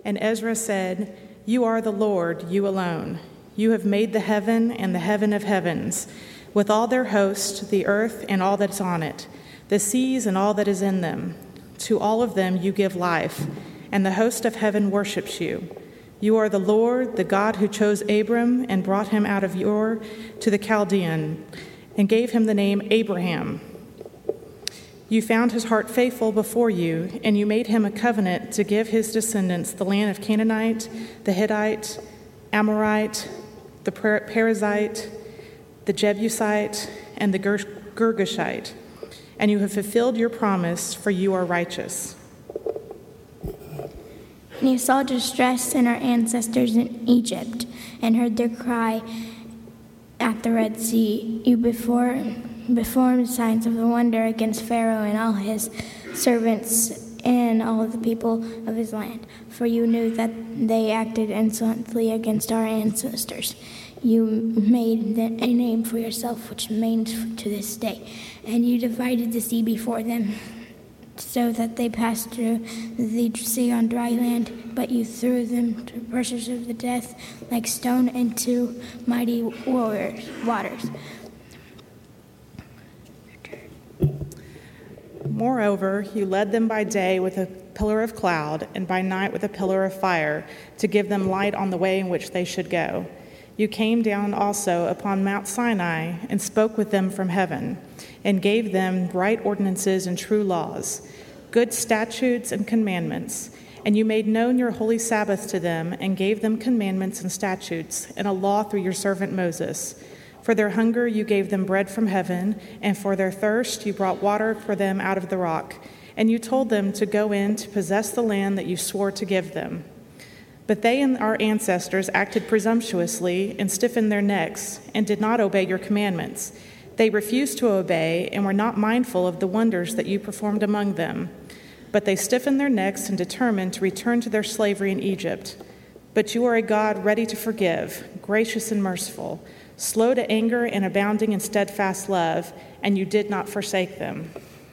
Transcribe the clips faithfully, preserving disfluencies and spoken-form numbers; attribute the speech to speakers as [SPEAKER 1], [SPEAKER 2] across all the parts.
[SPEAKER 1] And Ezra said, "You are the Lord, you alone. You have made the heaven and the heaven of heavens, with all their host, the earth and all that's on it, the seas and all that is in them. To all of them you give life, and the host of heaven worships you. You are the Lord, the God who chose Abram and brought him out of Ur to the Chaldean, and gave him the name Abraham. You found his heart faithful before you, and you made him a covenant to give his descendants the land of Canaanite, the Hittite, Amorite, the Perizzite, the Jebusite, and the Ger- Girgashite. And you have fulfilled your promise, for you are righteous."
[SPEAKER 2] And you saw distress in our ancestors in Egypt, and heard their cry at the Red Sea. You before, performed signs of the wonder against Pharaoh and all his servants and all of the people of his land, for you knew that they acted insolently against our ancestors. You made a name for yourself, which remains to this day, and you divided the sea before them, so that they passed through the sea on dry land, but you threw them to pressures of the death like stone into mighty waters.
[SPEAKER 1] Moreover, you led them by day with a pillar of cloud, and by night with a pillar of fire, to give them light on the way in which they should go. You came down also upon Mount Sinai and spoke with them from heaven, and gave them right ordinances and true laws, good statutes and commandments. And you made known your holy Sabbath to them, and gave them commandments and statutes, and a law through your servant Moses. For their hunger you gave them bread from heaven, and for their thirst you brought water for them out of the rock. And you told them to go in to possess the land that you swore to give them. But they and our ancestors acted presumptuously and stiffened their necks, and did not obey your commandments. They refused to obey, and were not mindful of the wonders that you performed among them. But they stiffened their necks and determined to return to their slavery in Egypt. But you are a God ready to forgive, gracious and merciful, slow to anger and abounding in steadfast love, and you did not forsake them.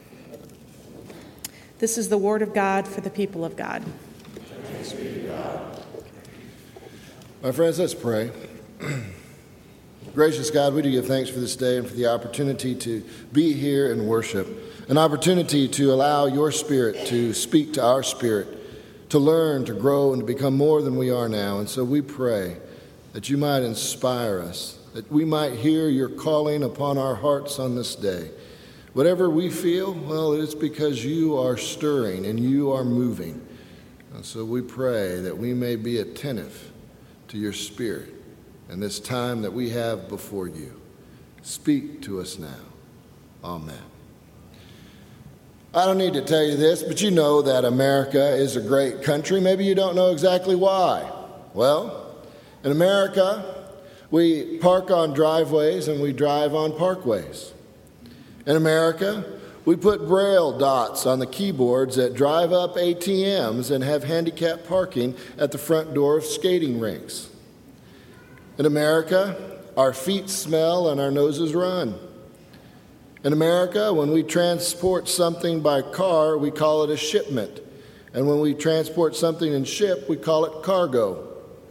[SPEAKER 1] This is the word of God for the people of God.
[SPEAKER 3] Thanks be to God. My friends, let's pray. Gracious God, we do give thanks for this day and for the opportunity to be here and worship, an opportunity to allow your Spirit to speak to our spirit, to learn, to grow, and to become more than we are now. And so we pray that you might inspire us, that we might hear your calling upon our hearts on this day. Whatever we feel, well, it's because you are stirring and you are moving. And so we pray that we may be attentive to your Spirit and this time that we have before you. Speak to us now. Amen. I don't need to tell you this, but you know that America is a great country. Maybe you don't know exactly why. Well, in America, we park on driveways and we drive on parkways. In America, we put Braille dots on the keyboards that drive up A T Ms and have handicapped parking at the front door of skating rinks. In America, our feet smell and our noses run. In America, when we transport something by car, we call it a shipment. And when we transport something in ship, we call it cargo.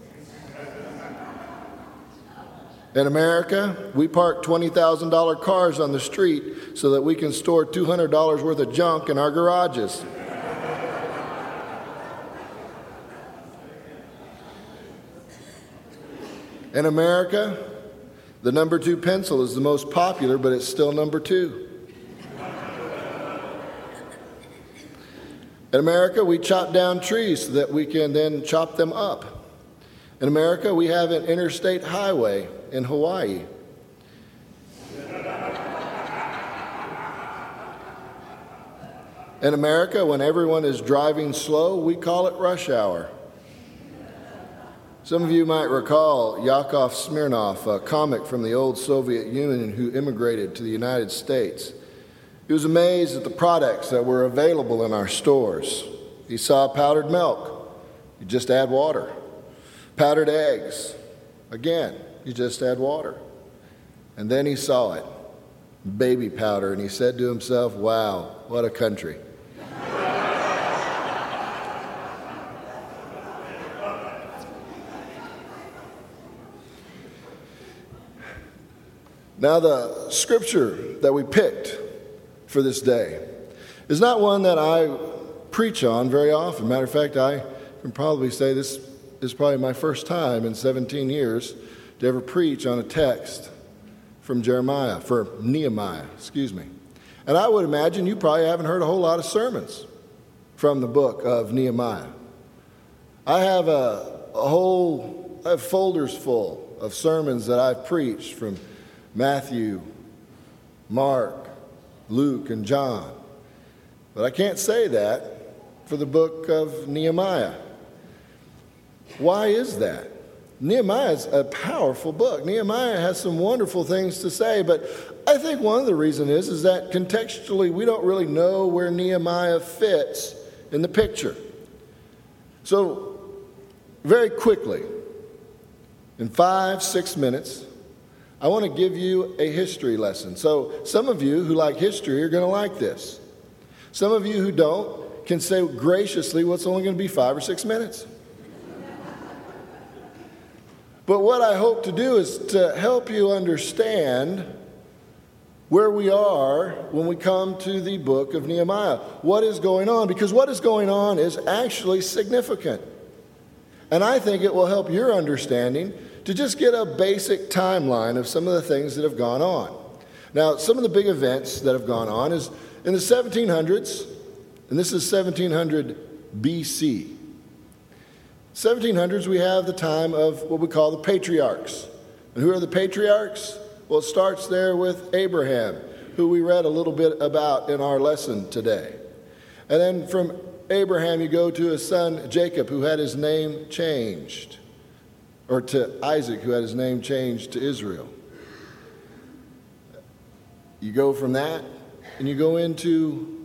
[SPEAKER 3] In America, we park twenty thousand dollars cars on the street so that we can store two hundred dollars worth of junk in our garages. In America, the number two pencil is the most popular, but it's still number two. In America, we chop down trees so that we can then chop them up. In America, we have an interstate highway in Hawaii. In America, when everyone is driving slow, we call it rush hour. Some of you might recall Yakov Smirnoff, a comic from the old Soviet Union who immigrated to the United States. He was amazed at the products that were available in our stores. He saw powdered milk. You just add water. Powdered eggs. Again, you just add water. And then he saw it, baby powder, and he said to himself, wow, what a country. Now, the scripture that we picked for this day is not one that I preach on very often. Matter of fact, I can probably say this is probably my first time in seventeen years to ever preach on a text from Jeremiah, for Nehemiah, excuse me. And I would imagine you probably haven't heard a whole lot of sermons from the book of Nehemiah. I have a, a whole, I have folders full of sermons that I've preached from Matthew, Mark, Luke, and John. But I can't say that for the book of Nehemiah. Why is that? Nehemiah is a powerful book. Nehemiah has some wonderful things to say, but I think one of the reasons is, is that contextually we don't really know where Nehemiah fits in the picture. So, very quickly, in five, six minutes, I want to give you a history lesson. So, some of you who like history are going to like this. Some of you who don't can say graciously, well, it's only going to be five or six minutes. But what I hope to do is to help you understand where we are when we come to the book of Nehemiah. What is going on? Because what is going on is actually significant. And I think it will help your understanding to just get a basic timeline of some of the things that have gone on. Now, some of the big events that have gone on is in the seventeen hundreds, and this is seventeen hundred B C. seventeen hundreds, we have the time of what we call the patriarchs. And who are the patriarchs? Well, it starts there with Abraham, who we read a little bit about in our lesson today. And then from Abraham, you go to his son Jacob, who had his name changed, or to Isaac, who had his name changed to Israel. You go from that, and you go into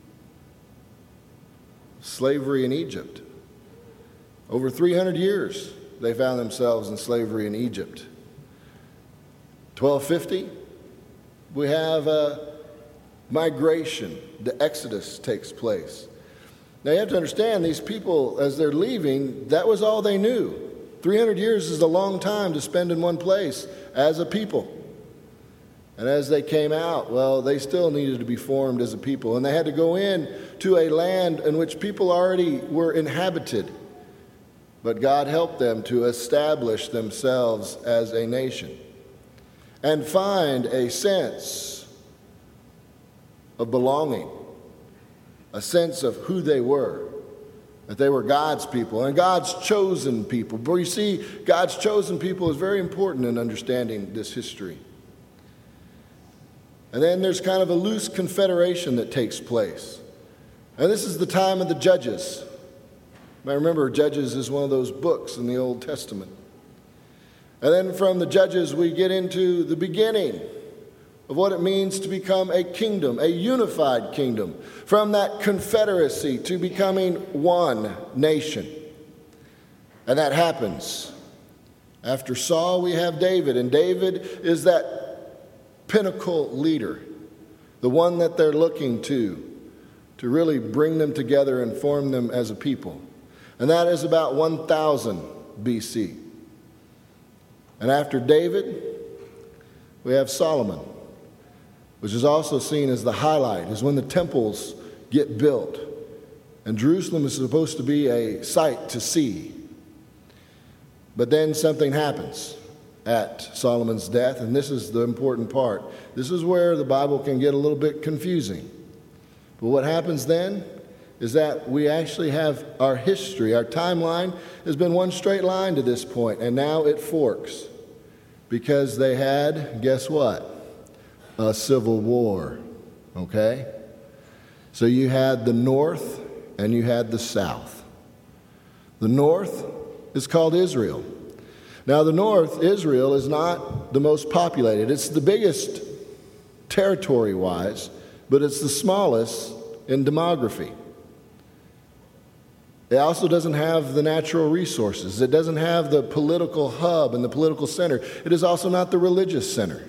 [SPEAKER 3] slavery in Egypt. Over three hundred years, they found themselves in slavery in Egypt. twelve fifty, we have a migration. The Exodus takes place. Now you have to understand, these people, as they're leaving, that was all they knew. three hundred years is a long time to spend in one place as a people. And as they came out, well, they still needed to be formed as a people. And they had to go in to a land in which people already were inhabited. But God helped them to establish themselves as a nation and find a sense of belonging, a sense of who they were, that they were God's people and God's chosen people. But you see, God's chosen people is very important in understanding this history. And then there's kind of a loose confederation that takes place. And this is the time of the judges. I remember Judges is one of those books in the Old Testament. And then from the Judges, we get into the beginning of what it means to become a kingdom, a unified kingdom, from that confederacy to becoming one nation. And that happens. After Saul, we have David, and David is that pinnacle leader, the one that they're looking to, to really bring them together and form them as a people. And that is about one thousand B C. And after David, we have Solomon, which is also seen as the highlight, is when the temples get built. And Jerusalem is supposed to be a sight to see. But then something happens at Solomon's death, and this is the important part. This is where the Bible can get a little bit confusing. But what happens then is that we actually have our history, our timeline has been one straight line to this point, and now it forks because they had, guess what? A civil war, okay? So you had the north and you had the south. The north is called Israel. Now the north, Israel, is not the most populated. It's the biggest territory-wise, but it's the smallest in demography. It also doesn't have the natural resources. It doesn't have the political hub and the political center. It is also not the religious center.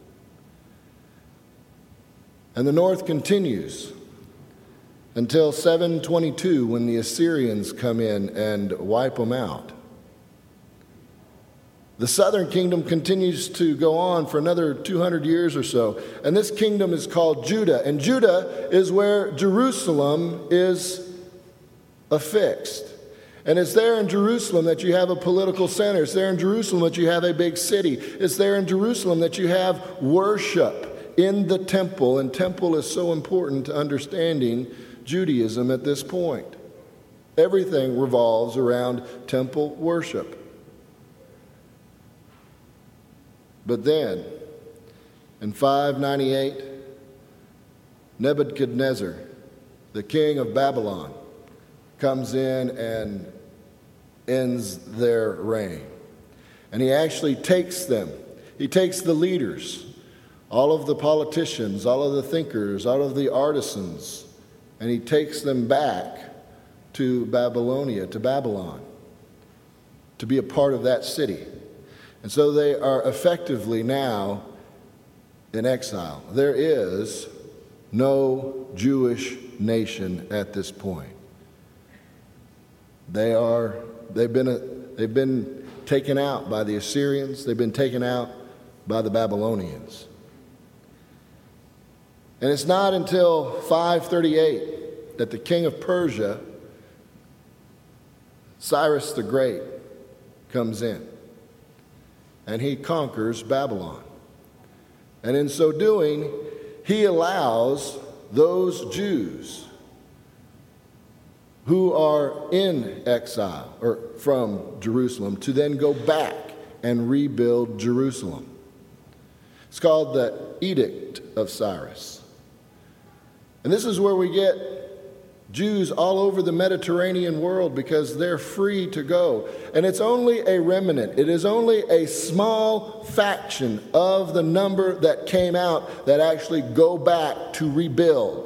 [SPEAKER 3] And the north continues until seven twenty-two, when the Assyrians come in and wipe them out. The southern kingdom continues to go on for another two hundred years or so. And this kingdom is called Judah. And Judah is where Jerusalem is affixed. And it's there in Jerusalem that you have a political center. It's there in Jerusalem that you have a big city. It's there in Jerusalem that you have worship in the temple. And temple is so important to understanding Judaism at this point. Everything revolves around temple worship. But then, in five ninety-eight, Nebuchadnezzar, the king of Babylon, comes in and ends their reign. And he actually takes them. He takes the leaders, all of the politicians, all of the thinkers, all of the artisans, and he takes them back to Babylonia, to Babylon, to be a part of that city. And so they are effectively now in exile. There is no Jewish nation at this point. They are, they've been, they've been taken out by the Assyrians. They've been taken out by the Babylonians. And it's not until five thirty-eight that the king of Persia, Cyrus the Great, comes in. And he conquers Babylon. And in so doing, he allows those Jews who are in exile or from Jerusalem to then go back and rebuild Jerusalem. It's called the Edict of Cyrus. And this is where we get Jews all over the Mediterranean world because they're free to go. And it's only a remnant. It is only a small faction of the number that came out that actually go back to rebuild.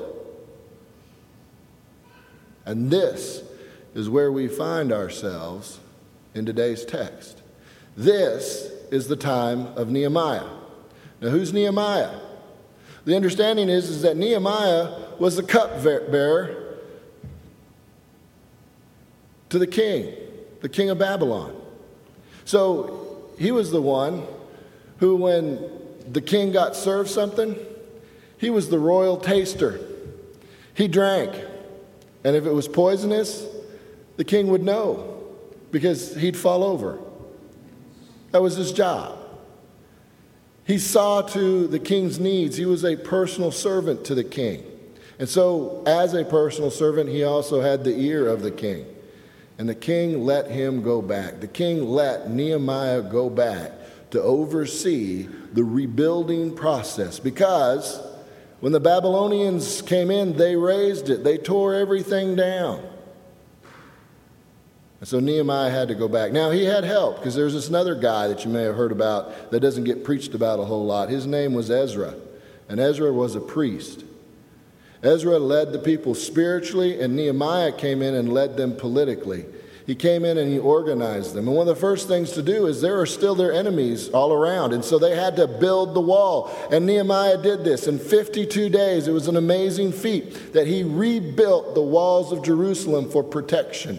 [SPEAKER 3] And this is where we find ourselves in today's text. This is the time of Nehemiah. Now, who's Nehemiah? The understanding is, is that Nehemiah was the cupbearer to the king, the king of Babylon. So he was the one who, when the king got served something, he was the royal taster. He drank. And if it was poisonous, the king would know because he'd fall over. That was his job. He saw to the king's needs. He was a personal servant to the king. And so as a personal servant, he also had the ear of the king. And the king let him go back. The king let Nehemiah go back to oversee the rebuilding process. Because when the Babylonians came in, they razed it. They tore everything down. And so Nehemiah had to go back. Now, he had help because there's this other guy that you may have heard about that doesn't get preached about a whole lot. His name was Ezra. And Ezra was a priest. Ezra led the people spiritually, and Nehemiah came in and led them politically. He came in and he organized them. And one of the first things to do is there are still their enemies all around. And so they had to build the wall. And Nehemiah did this in fifty-two days. It was an amazing feat that he rebuilt the walls of Jerusalem for protection.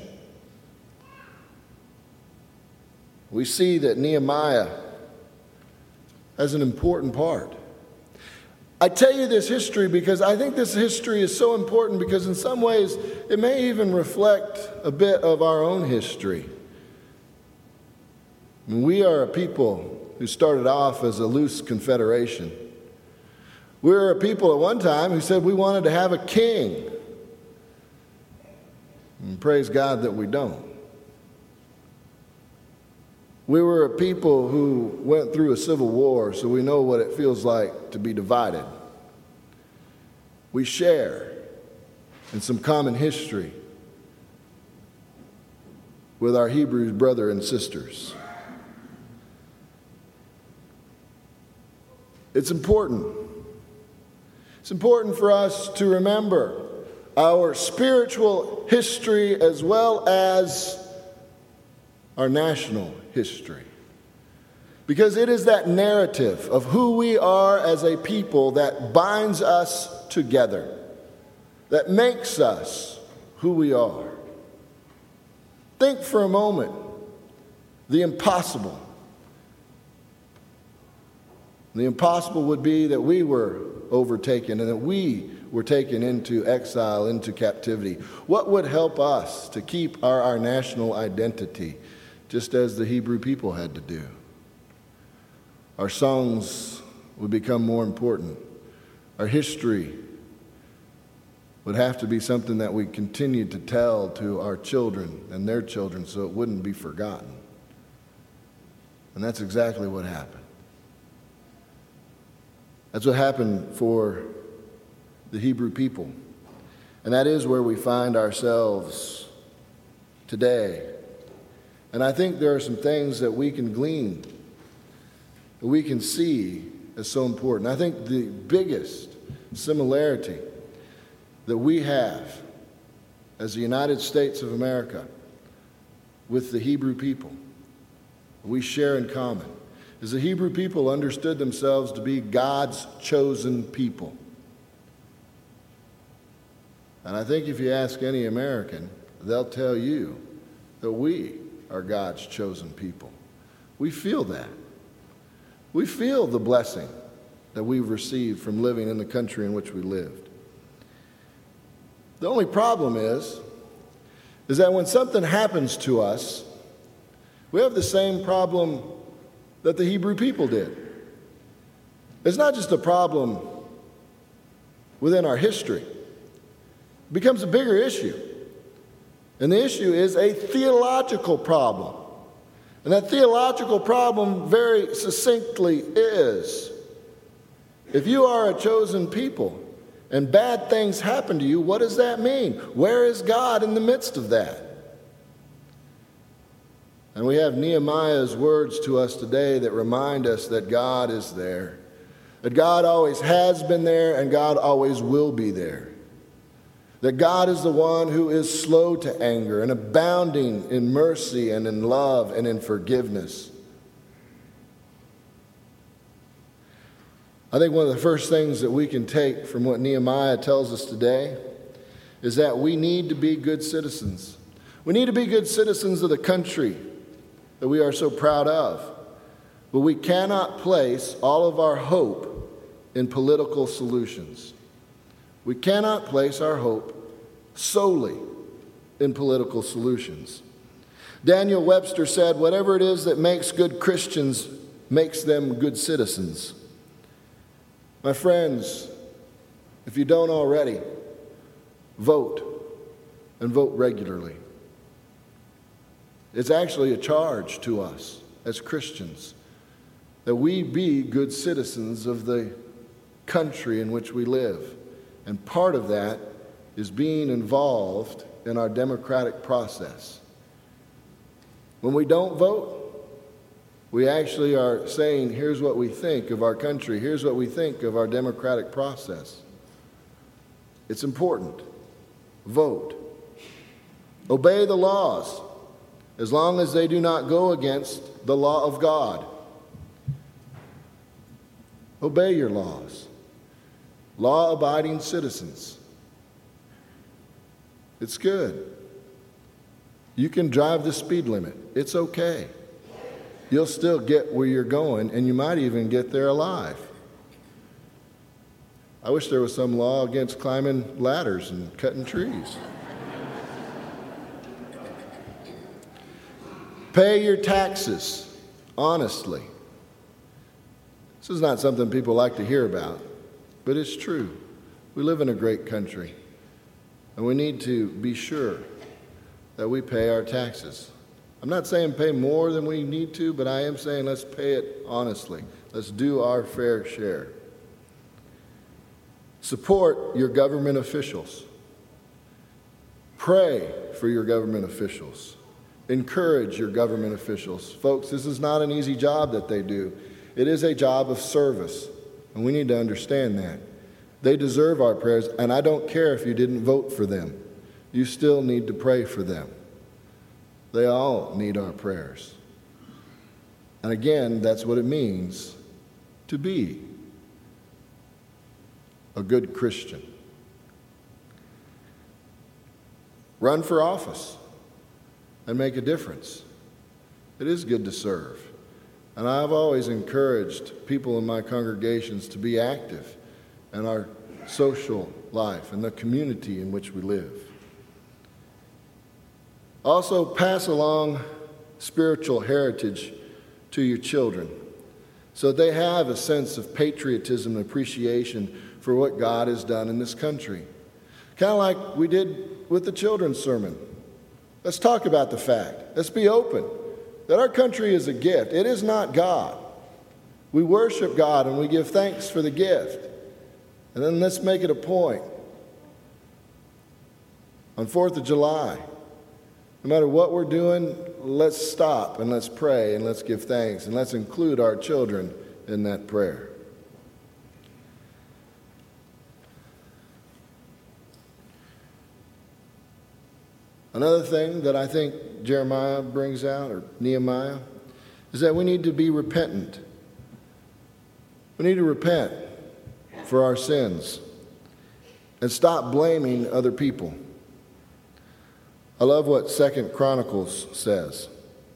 [SPEAKER 3] We see that Nehemiah has an important part. I tell you this history because I think this history is so important because in some ways it may even reflect a bit of our own history. We are a people who started off as a loose confederation. We were a people at one time who said we wanted to have a king. And praise God that we don't. We were a people who went through a civil war, so we know what it feels like to be divided. We share in some common history with our Hebrew brothers and sisters. It's important. It's important for us to remember our spiritual history as well as our national history. Because it is that narrative of who we are as a people that binds us together, that makes us who we are. Think for a moment the impossible And the impossible would be that we were overtaken and that we were taken into exile, into captivity. What would help us to keep our, our national identity, just as the Hebrew people had to do? Our songs would become more important. Our history would have to be something that we continued to tell to our children and their children so it wouldn't be forgotten. And that's exactly what happened. That's what happened for the Hebrew people. And that is where we find ourselves today. And I think there are some things that we can glean, that we can see as so important. I think the biggest similarity that we have as the United States of America with the Hebrew people, we share in common, is the Hebrew people understood themselves to be God's chosen people. And I think if you ask any American, they'll tell you that we are God's chosen people. We feel that. We feel the blessing that we've received from living in the country in which we lived. The only problem is, is that when something happens to us, we have the same problem that the Hebrew people did. It's not just a problem within our history. It becomes a bigger issue. And the issue is a theological problem. And that theological problem very succinctly is, if you are a chosen people and bad things happen to you, what does that mean? Where is God in the midst of that? And we have Nehemiah's words to us today that remind us that God is there, that God always has been there and God always will be there, that God is the one who is slow to anger and abounding in mercy and in love and in forgiveness. I think one of the first things that we can take from what Nehemiah tells us today is that we need to be good citizens. We need to be good citizens of the country that we are so proud of. But we cannot place all of our hope in political solutions. We cannot place our hope solely in political solutions. Daniel Webster said, whatever it is that makes good Christians makes them good citizens. My friends, if you don't already, vote, and vote regularly. It's actually a charge to us as Christians that we be good citizens of the country in which we live. And part of that is being involved in our democratic process. When we don't vote, we actually are saying, here's what we think of our country, here's what we think of our democratic process. It's important. Vote. Obey the laws, as long as they do not go against the law of God. Obey your laws. Law-abiding citizens. It's good. You can drive the speed limit. It's okay. You'll still get where you're going, and you might even get there alive. I wish there was some law against climbing ladders and cutting trees. Pay your taxes honestly. This is not something people like to hear about, but it's true. We live in a great country, and we need to be sure that we pay our taxes. I'm not saying pay more than we need to, but I am saying let's pay it honestly. Let's do our fair share. Support your government officials. Pray for your government officials. Encourage your government officials. Folks, this is not an easy job that they do. It is a job of service, and we need to understand that. They deserve our prayers, and I don't care if you didn't vote for them. You still need to pray for them. They all need our prayers. And again, that's what it means to be a good Christian. Run for office and make a difference. It is good to serve. And I've always encouraged people in my congregations to be active in our social life and the community in which we live. Also, pass along spiritual heritage to your children so they have a sense of patriotism and appreciation for what God has done in this country. Kind of like we did with the children's sermon. Let's talk about the fact. Let's be open that our country is a gift. It is not God. We worship God and we give thanks for the gift. And then let's make it a point. On fourth of July, no matter what we're doing, let's stop and let's pray and let's give thanks and let's include our children in that prayer. Another thing that I think Jeremiah brings out, or Nehemiah, is that we need to be repentant. We need to repent for our sins and stop blaming other people. I love what Second Chronicles says.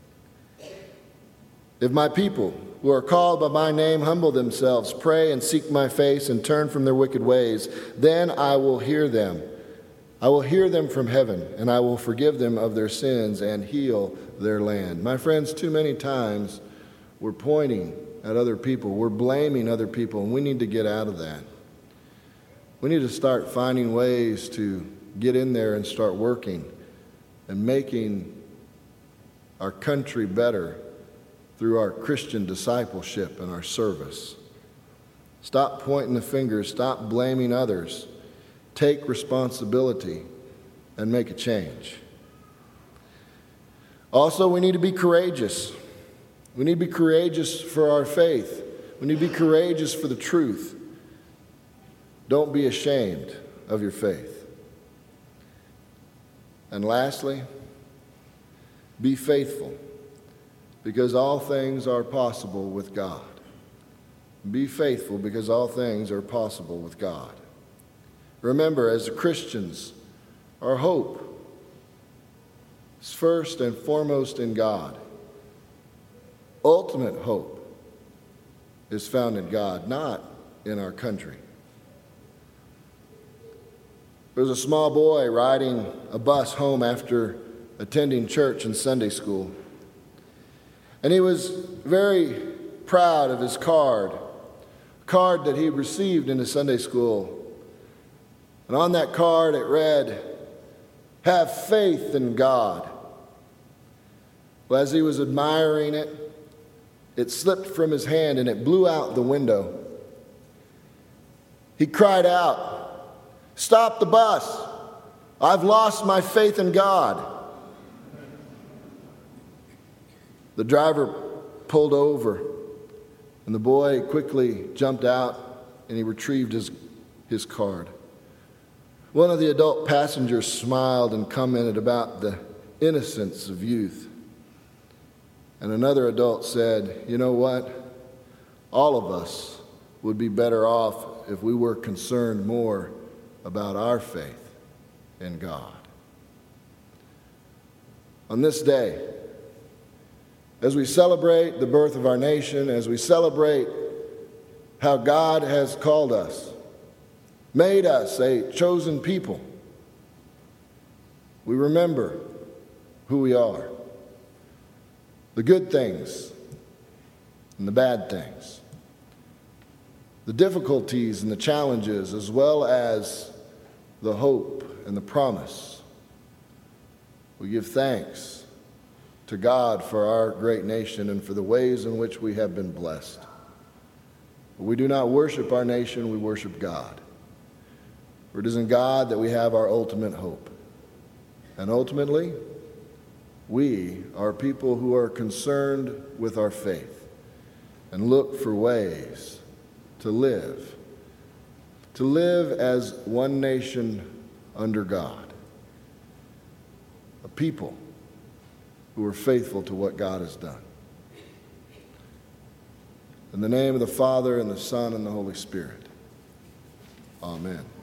[SPEAKER 3] If my people who are called by my name humble themselves, pray and seek my face and turn from their wicked ways, then I will hear them. I will hear them from heaven, and I will forgive them of their sins and heal their land. My friends, too many times we're pointing at other people. We're blaming other people, and we need to get out of that. We need to start finding ways to get in there and start working and making our country better through our Christian discipleship and our service. Stop pointing the fingers. Stop blaming others. Take responsibility and make a change. Also, we need to be courageous. We need to be courageous for our faith. We need to be courageous for the truth. Don't be ashamed of your faith. And lastly, be faithful, because all things are possible with God. Be faithful because all things are possible with God. Remember, as Christians, our hope is first and foremost in God. Ultimate hope is found in God, not in our country. There was a small boy riding a bus home after attending church and Sunday school. And he was very proud of his card, a card that he received in his Sunday school. And on that card it read, "Have faith in God." Well, as he was admiring it, it slipped from his hand and it blew out the window. He cried out, "Stop the bus! I've lost my faith in God." The driver pulled over, and the boy quickly jumped out and he retrieved his, his card. One of the adult passengers smiled and commented about the innocence of youth. And another adult said, "You know what? All of us would be better off if we were concerned more about our faith in God." On this day, as we celebrate the birth of our nation, as we celebrate how God has called us, made us a chosen people, we remember who we are, the good things and the bad things, the difficulties and the challenges, as well as the hope and the promise. We give thanks to God for our great nation and for the ways in which we have been blessed. But we do not worship our nation, we worship God. For it is in God that we have our ultimate hope. And ultimately, we are people who are concerned with our faith and look for ways to live, to live as one nation under God, a people who are faithful to what God has done. In the name of the Father, and the Son, and the Holy Spirit. Amen.